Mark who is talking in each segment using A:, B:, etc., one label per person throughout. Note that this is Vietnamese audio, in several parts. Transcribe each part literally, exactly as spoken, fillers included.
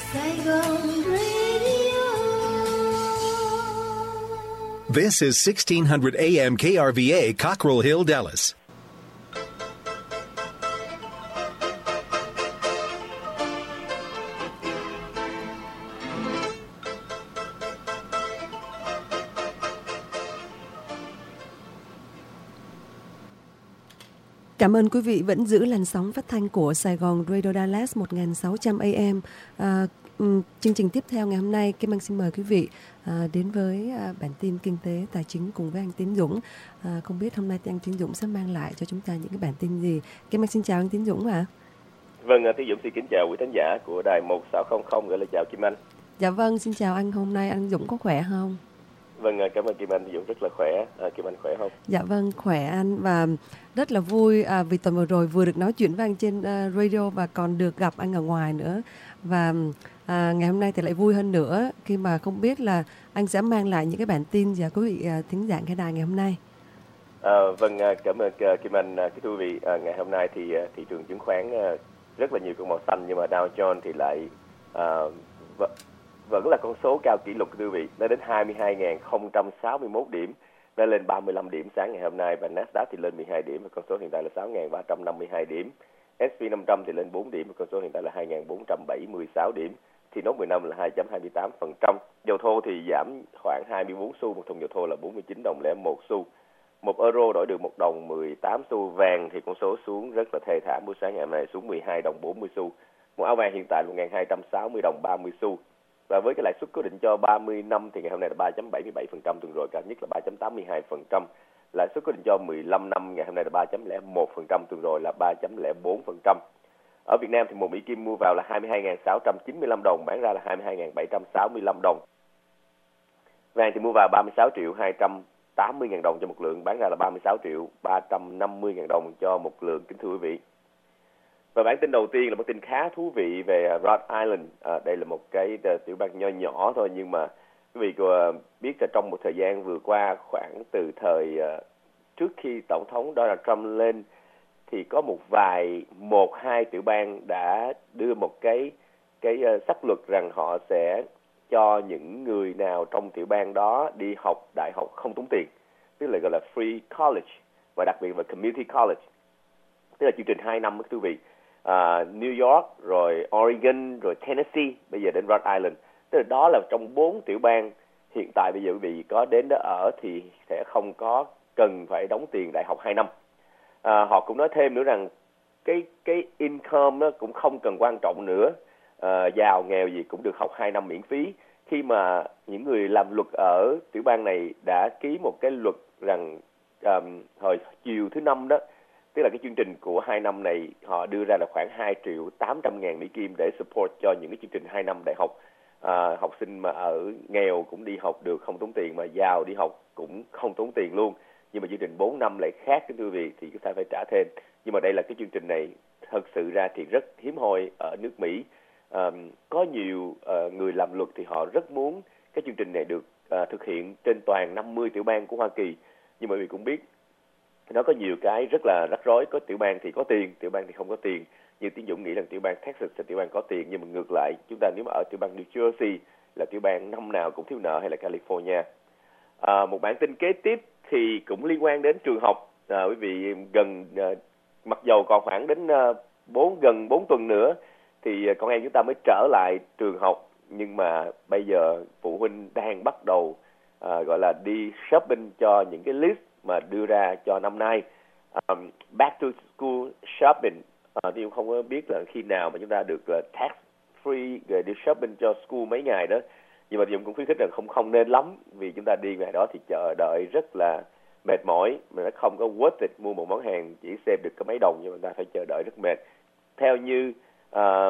A: Saigon Radio.
B: This is sixteen hundred A M K R V A, Cockrell Hill, Dallas.
C: Cảm ơn quý vị vẫn giữ làn sóng phát thanh của Sài Gòn Radio Dallas một nghìn sáu trăm A M. À, chương trình tiếp theo ngày hôm nay, Kim Anh xin mời quý vị à, đến với à, bản tin kinh tế tài chính cùng với anh Tiến Dũng. À, không biết hôm nay anh Tiến Dũng sẽ mang lại cho chúng ta những cái bản tin gì. Kim Anh xin chào anh Tiến Dũng ạ. À.
D: Vâng, Tiến Dũng xin kính chào quý khán giả của đài một sáu không không, gọi là chào Kim Anh.
C: Dạ vâng, xin chào anh. Hôm nay anh Dũng có khỏe không?
D: Vâng, cảm ơn Kim Anh. Dũng rất là khỏe. À, Kim Anh khỏe không?
C: Dạ vâng, khỏe anh, và rất là vui à, vì tuần vừa rồi vừa được nói chuyện với anh trên uh, radio và còn được gặp anh ở ngoài nữa. Và à, ngày hôm nay thì lại vui hơn nữa khi mà không biết là anh sẽ mang lại những cái bản tin gì quý vị uh, thính giả nghe đài ngày hôm nay.
D: À, vâng, cảm ơn uh, Kim Anh. Uh, thưa quý vị, uh, ngày hôm nay thì uh, thị trường chứng khoán uh, rất là nhiều con màu xanh, nhưng mà Dow Jones thì lại uh, v- vẫn là con số cao kỷ lục, thưa quý vị. Nó đến hai mươi hai nghìn không trăm sáu mươi mốt điểm, nó lên ba mươi lăm điểm sáng ngày hôm nay, và Nasdaq thì lên mười hai điểm, và con số hiện tại là sáu nghìn ba trăm năm mươi hai điểm. ét and pê năm trăm thì lên bốn điểm, và con số hiện tại là hai nghìn bốn trăm bảy mươi sáu điểm. Thì nốt mười năm là hai phẩy hai mươi tám phần trăm. Dầu thô thì giảm khoảng hai mươi bốn xu, một thùng dầu thô là bốn mươi chín đồng lẻ một xu. Một euro đổi được một đồng mười tám xu. Vàng thì con số xuống rất là thê thảm, buổi sáng ngày hôm nay xuống mười hai đồng bốn mươi xu. Một áo vàng hiện tại là một nghìn hai trăm sáu mươi đồng ba mươi xu. Và với cái lãi suất cố định cho ba mươi năm thì ngày hôm nay là ba phẩy bảy mươi bảy phần trăm, tuần rồi cao nhất là ba phẩy tám mươi hai phần trăm. Lãi suất cố định cho mười lăm năm ngày hôm nay là ba phẩy không một phần trăm, tuần rồi là ba phẩy không bốn phần trăm. Ở Việt Nam thì một Mỹ Kim mua vào là hai mươi hai nghìn sáu trăm chín mươi lăm đồng, bán ra là hai mươi hai nghìn bảy trăm sáu mươi lăm đồng. Vàng thì mua vào ba mươi sáu triệu hai trăm tám mươi ngàn đồng cho một lượng, bán ra là ba mươi sáu triệu ba trăm năm mươi ngàn đồng cho một lượng, kính thưa quý vị. Và bản tin đầu tiên là một tin khá thú vị về Rhode Island. À, đây là một cái tiểu bang nho nhỏ thôi, nhưng mà quý vị có biết là trong một thời gian vừa qua, khoảng từ thời uh, trước khi Tổng thống Donald Trump lên, thì có một vài, một, hai tiểu bang đã đưa một cái cái uh, sắc luật rằng họ sẽ cho những người nào trong tiểu bang đó đi học đại học không tốn tiền, tức là gọi là free college, và đặc biệt là community college, tức là chương trình hai năm, quý vị. Uh, New York, rồi Oregon, rồi Tennessee, bây giờ đến Rhode Island. Tức là đó là trong bốn tiểu bang hiện tại bây giờ quý vị có đến đó ở thì sẽ không có cần phải đóng tiền đại học hai năm. Uh, họ cũng nói thêm nữa rằng cái cái income nó cũng không cần quan trọng nữa. Uh, giàu nghèo gì cũng được học hai năm miễn phí, khi mà những người làm luật ở tiểu bang này đã ký một cái luật rằng um, hồi chiều thứ năm đó, tức là cái chương trình của hai năm này họ đưa ra là khoảng hai triệu tám trăm ngàn Mỹ Kim để support cho những cái chương trình hai năm đại học. À, học sinh mà ở nghèo cũng đi học được không tốn tiền, mà giàu đi học cũng không tốn tiền luôn. Nhưng mà chương trình bốn năm lại khác, cái quý vị, thì chúng ta phải trả thêm. Nhưng mà đây là cái chương trình này thật sự ra thì rất hiếm hoi ở nước Mỹ. À, có nhiều uh, người làm luật thì họ rất muốn cái chương trình này được uh, thực hiện trên toàn năm mươi tiểu bang của Hoa Kỳ. Nhưng mà quý vị cũng biết, nó có nhiều cái rất là rắc rối. Có tiểu bang thì có tiền, tiểu bang thì không có tiền. Như Tiến Dũng nghĩ là tiểu bang Texas là tiểu bang có tiền, nhưng mà ngược lại, chúng ta nếu mà ở tiểu bang New Jersey là tiểu bang năm nào cũng thiếu nợ, hay là California. À, một bản tin kế tiếp thì cũng liên quan đến trường học. À, quý vị, gần à, mặc dầu còn khoảng đến à, bốn gần bốn tuần nữa thì con em chúng ta mới trở lại trường học, nhưng mà bây giờ phụ huynh đang bắt đầu à, gọi là đi shopping cho những cái list mà đưa ra cho năm nay. Um, back to school shopping, uh, thì không có biết là khi nào mà chúng ta được uh, tax free rồi đi shopping cho school mấy ngày đó. Nhưng mà Dũng cũng khuyến khích rằng không không nên lắm, vì chúng ta đi ngày đó thì chờ đợi rất là mệt mỏi, mà nó không có worth it. Mua một món hàng chỉ xem được có mấy đồng, nhưng mà chúng ta phải chờ đợi rất mệt. Theo như uh,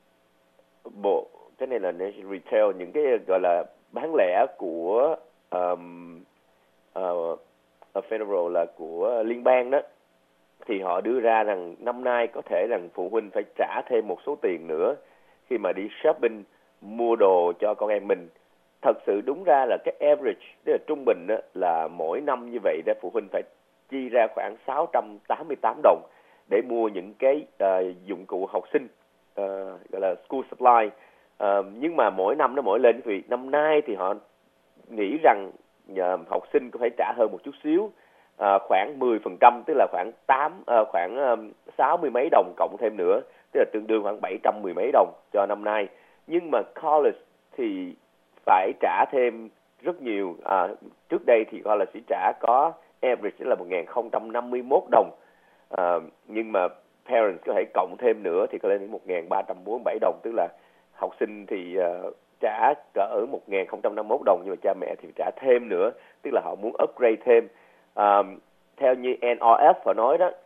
D: bộ cái này là retail, những cái gọi là bán lẻ của um, uh, Federal là của liên bang đó, thì họ đưa ra rằng năm nay có thể rằng phụ huynh phải trả thêm một số tiền nữa khi mà đi shopping mua đồ cho con em mình. Thật sự đúng ra là cái average, tức là trung bình đó, là mỗi năm như vậy đó, phụ huynh phải chi ra khoảng sáu trăm tám mươi tám đồng để mua những cái uh, dụng cụ học sinh, uh, gọi là school supply. À, nhưng mà mỗi năm nó mỗi lên, vì năm nay thì họ nghĩ rằng uh, học sinh có phải trả hơn một chút xíu, uh, khoảng mười phần trăm, tức là khoảng tám uh, khoảng um, sáu mươi mấy đồng cộng thêm nữa, tức là tương đương khoảng bảy trăm mười mấy đồng cho năm nay. Nhưng mà college thì phải trả thêm rất nhiều. À, trước đây thì college chỉ trả có average là một nghìn không trăm năm mươi mốt đồng, à, nhưng mà parents có thể cộng thêm nữa thì có lên đến một nghìn ba trăm bốn mươi bảy đồng, tức là học sinh thì uh, trả cỡ một nghìn không trăm năm mươi mốt đồng, nhưng mà cha mẹ thì trả thêm nữa, tức là họ muốn upgrade thêm. À, theo như en rờ ép họ nói đó,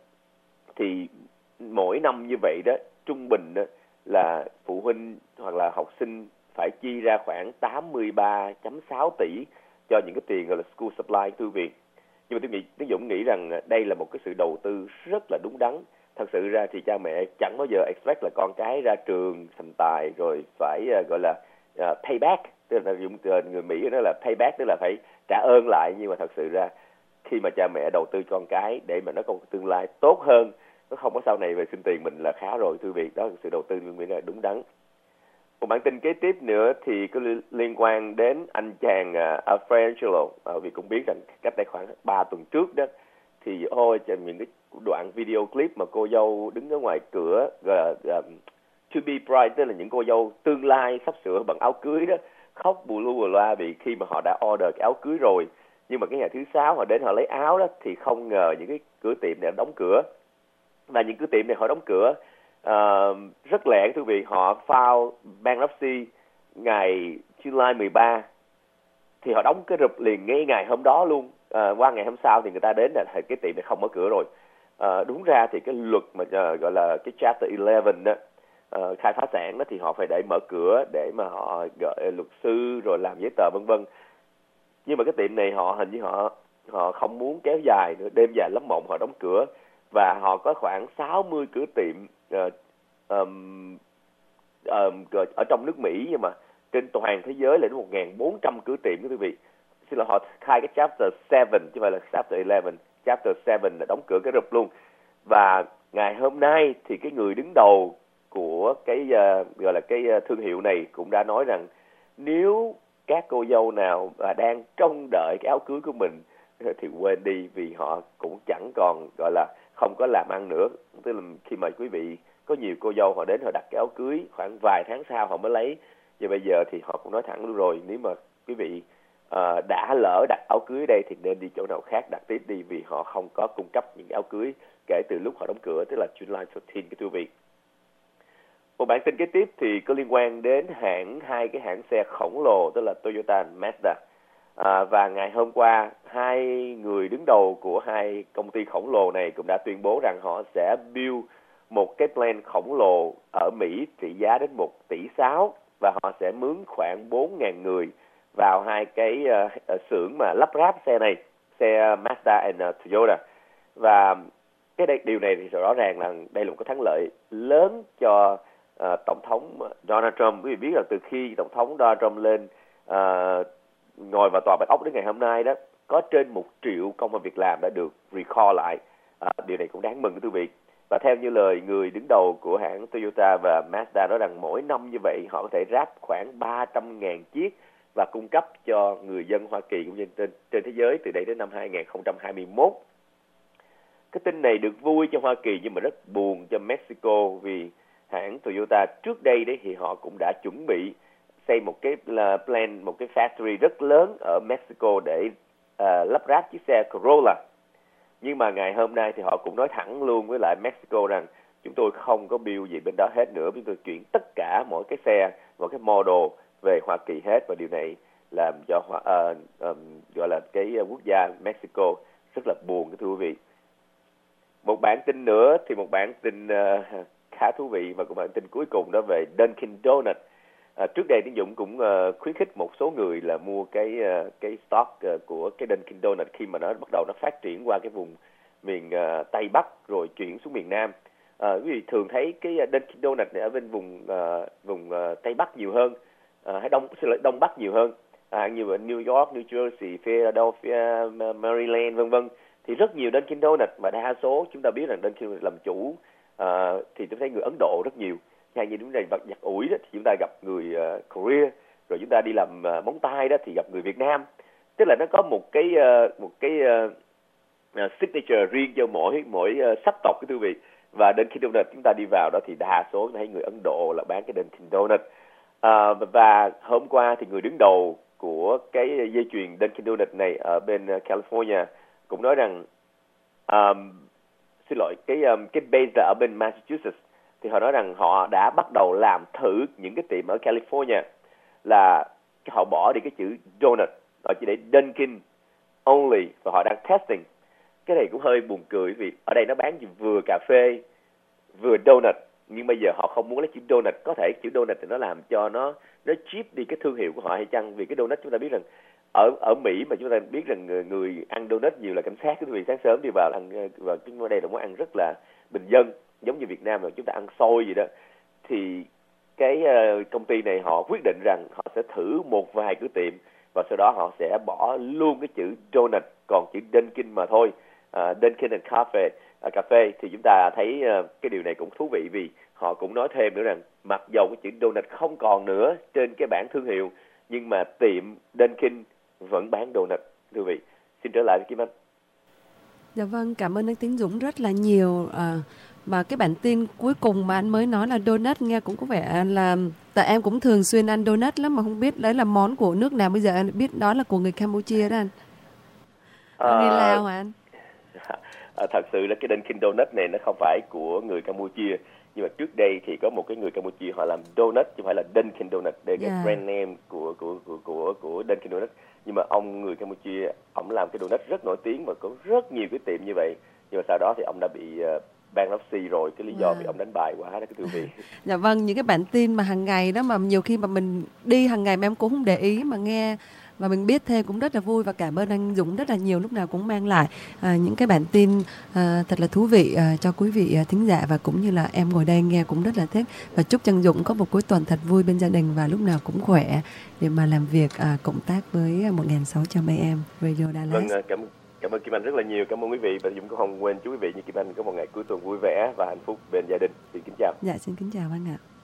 D: thì mỗi năm như vậy đó, trung bình đó là phụ huynh hoặc là học sinh phải chi ra khoảng tám mươi ba phẩy sáu tỷ cho những cái tiền gọi là school supply, thư viện. Nhưng mà tôi nghĩ, tôi Dũng nghĩ rằng đây là một cái sự đầu tư rất là đúng đắn. Thật sự ra thì cha mẹ chẳng bao giờ expect là con cái ra trường thành tài rồi phải uh, gọi là uh, payback, tức là dùng người Mỹ nói là payback, tức là phải trả ơn lại. Nhưng mà thật sự ra khi mà cha mẹ đầu tư cho con cái để mà nó có một tương lai tốt hơn, nó không có sau này về xin tiền mình là khá rồi, thư viện đó là sự đầu tư mình nghĩ là đúng đắn. Một bản tin kế tiếp nữa thì có liên quan đến anh chàng uh, Alfredo, uh, vì cũng biết rằng cách đây khoảng ba tuần trước đó thì ôi những cái đoạn video clip mà cô dâu đứng ở ngoài cửa gọi là um, to be bride, tức là những cô dâu tương lai sắp sửa bằng áo cưới đó, khóc bù lu bù loa vì khi mà họ đã order cái áo cưới rồi, nhưng mà cái ngày thứ sáu họ đến họ lấy áo đó thì không ngờ những cái cửa tiệm này đóng cửa. Và những cửa tiệm này họ đóng cửa uh, rất lẹ, thưa quý vị, họ file bankruptcy ngày July mười ba thì họ đóng cái rụp liền ngay ngày hôm đó luôn. Uh, qua ngày hôm sau thì người ta đến là cái tiệm này không mở cửa rồi. Uh, đúng ra thì cái luật mà uh, gọi là cái chapter eleven đó, uh, khai phá sản đó, thì họ phải để mở cửa để mà họ gọi luật sư rồi làm giấy tờ vân vân. Nhưng mà cái tiệm này họ hình như họ họ không muốn kéo dài nữa, đêm dài lắm mộng họ đóng cửa. Và họ có khoảng sáu mươi cửa tiệm uh, um, um, ở trong nước Mỹ, nhưng mà trên toàn thế giới là đến một nghìn bốn trăm cửa tiệm, quý vị. Xin lỗi, họ khai cái chapter seven chứ không phải là chapter eleven. Chapter seven là đóng cửa cái rụp luôn. Và ngày hôm nay thì cái người đứng đầu của cái uh, gọi là cái uh, thương hiệu này cũng đã nói rằng nếu các cô dâu nào mà đang trông đợi cái áo cưới của mình thì quên đi, vì họ cũng chẳng còn gọi là không có làm ăn nữa. Tức là khi mà quý vị có nhiều cô dâu họ đến họ đặt cái áo cưới khoảng vài tháng sau họ mới lấy, và bây giờ thì họ cũng nói thẳng luôn rồi, nếu mà quý vị uh, đã lỡ đặt áo cưới đây thì nên đi chỗ nào khác đặt tiếp đi, vì họ không có cung cấp những áo cưới kể từ lúc họ đóng cửa, tức là July fourteen, cái thưa quý vị. Một bản tin kế tiếp thì có liên quan đến hãng hai cái hãng xe khổng lồ, tức là Toyota và Mazda. À, và ngày hôm qua, hai người đứng đầu của hai công ty khổng lồ này cũng đã tuyên bố rằng họ sẽ build một cái plant khổng lồ ở Mỹ trị giá đến một tỷ sáu, và họ sẽ mướn khoảng bốn nghìn người vào hai cái uh, xưởng mà lắp ráp xe này, xe Mazda and uh, Toyota. Và cái đây, điều này thì rõ ràng là đây là một cái thắng lợi lớn cho uh, Tổng thống Donald Trump. Quý vị biết là từ khi Tổng thống Donald Trump lên uh, ngồi vào tòa Bạch Ốc đến ngày hôm nay đó, có trên một triệu công ăn việc làm đã được recall lại. À, điều này cũng đáng mừng thưa quý vị. Và theo như lời người đứng đầu của hãng Toyota và Mazda nói rằng mỗi năm như vậy họ có thể ráp khoảng ba trăm nghìn chiếc và cung cấp cho người dân Hoa Kỳ cũng như trên, trên thế giới từ đây đến năm hai nghìn không trăm hai mươi mốt. Cái tin này được vui cho Hoa Kỳ nhưng mà rất buồn cho Mexico, vì hãng Toyota trước đây đấy thì họ cũng đã chuẩn bị xây một cái uh, plant, một cái factory rất lớn ở Mexico để uh, lắp ráp chiếc xe Corolla. Nhưng mà ngày hôm nay thì họ cũng nói thẳng luôn với lại Mexico rằng chúng tôi không có build gì bên đó hết nữa, chúng tôi chuyển tất cả mỗi cái xe, mỗi cái model về Hoa Kỳ hết. Và điều này làm cho uh, um, gọi là cái quốc gia Mexico rất là buồn, thưa quý vị. Một bản tin nữa thì một bản tin uh, khá thú vị, và một bản tin cuối cùng đó về Dunkin Donuts. À, trước đây Tiến Dũng cũng uh, khuyến khích một số người là mua cái uh, cái stock uh, của cái Dunkin Donuts khi mà nó bắt đầu nó phát triển qua cái vùng miền uh, Tây Bắc rồi chuyển xuống miền Nam. À, quý vị thường thấy cái Dunkin Donuts này ở bên vùng uh, vùng uh, Tây Bắc nhiều hơn, uh, hay đông đông Bắc nhiều hơn, à, như ở New York, New Jersey, Philadelphia, Maryland vân vân. Thì rất nhiều Dunkin Donuts, mà đa số chúng ta biết rằng Dunkin Donuts làm chủ uh, thì tôi thấy người Ấn Độ rất nhiều. Hay như chúng ta giặt ủi đó, thì chúng ta gặp người uh, Korea, rồi chúng ta đi làm uh, móng tay đó thì gặp người Việt Nam. Tức là nó có một cái uh, một cái uh, uh, signature riêng cho mỗi mỗi uh, sắc tộc cái thưa vị. Và Dunkin Donuts chúng ta đi vào đó thì đa số thấy người Ấn Độ là bán cái Dunkin Donuts. Uh, và hôm qua thì người đứng đầu của cái dây chuyền Dunkin Donuts này ở bên uh, California cũng nói rằng um, xin lỗi cái um, cái base là ở bên Massachusetts, thì họ nói rằng họ đã bắt đầu làm thử những cái tiệm ở California là họ bỏ đi cái chữ donut, họ chỉ để Dunkin only, và họ đang testing. Cái này cũng hơi buồn cười vì ở đây nó bán vừa cà phê vừa donut, nhưng bây giờ họ không muốn lấy chữ donut. Có thể chữ donut thì nó làm cho nó nó cheap đi cái thương hiệu của họ hay chăng? Vì cái donut chúng ta biết rằng ở ở Mỹ mà chúng ta biết rằng người, người ăn donut nhiều là cảnh sát, cái vì sáng sớm đi vào ăn, và cái ở đây là món ăn rất là bình dân, giống như Việt Nam mà chúng ta ăn xôi gì đó. Thì cái uh, công ty này họ quyết định rằng họ sẽ thử một vài cửa tiệm và sau đó họ sẽ bỏ luôn cái chữ donut, còn chữ Dunkin mà thôi. Uh, Dunkin and Cafe, uh, cà phê thì chúng ta thấy uh, cái điều này cũng thú vị, vì họ cũng nói thêm nữa rằng mặc dầu cái chữ donut không còn nữa trên cái bảng thương hiệu, nhưng mà tiệm Dunkin vẫn bán donut. Thưa vị, xin trở lại với Kim Anh.
C: Dạ vâng, cảm ơn anh Tiến Dũng rất là nhiều. À, mà cái bản tin cuối cùng mà anh mới nói là donut nghe cũng có vẻ là, tại em cũng thường xuyên ăn donut lắm mà không biết đấy là món của nước nào. Bây giờ anh biết đó là của người Campuchia đó anh. À, người Lào hả anh?
D: À, thật sự là cái Dunkin Donut này nó không phải của người Campuchia, nhưng mà trước đây thì có một cái người Campuchia họ làm donut chứ không phải là Dunkin Donut, đây là yeah. brand name của của của của của Dunkin Donut. Nhưng mà ông người Campuchia ông làm cái donut rất nổi tiếng và có rất nhiều cái tiệm như vậy, nhưng mà sau đó thì ông đã bị uh, bankruptcy rồi, cái lý do yeah. vì ông đánh bài quá đó cái thưa vị.
C: Dạ vâng, những cái bản tin mà hàng ngày đó mà nhiều khi mà mình đi hàng ngày mà em cũng không để ý mà nghe và mình biết thêm cũng rất là vui, và cảm ơn anh Dũng rất là nhiều, lúc nào cũng mang lại à, những cái bản tin à, thật là thú vị à, cho quý vị à, thính giả, và cũng như là em ngồi đây nghe cũng rất là thích. Và chúc cho anh Dũng có một cuối tuần thật vui bên gia đình và lúc nào cũng khỏe để mà làm việc à, cộng tác với một nghìn sáu trăm A M Radio Dallas.
D: Vâng, cảm cảm ơn Kim Anh rất là nhiều, cảm ơn quý vị, và Dũng cũng không quên chú quý vị như Kim Anh có một ngày cuối tuần vui vẻ và hạnh phúc bên gia đình. Xin kính chào.
C: Dạ xin kính chào anh ạ.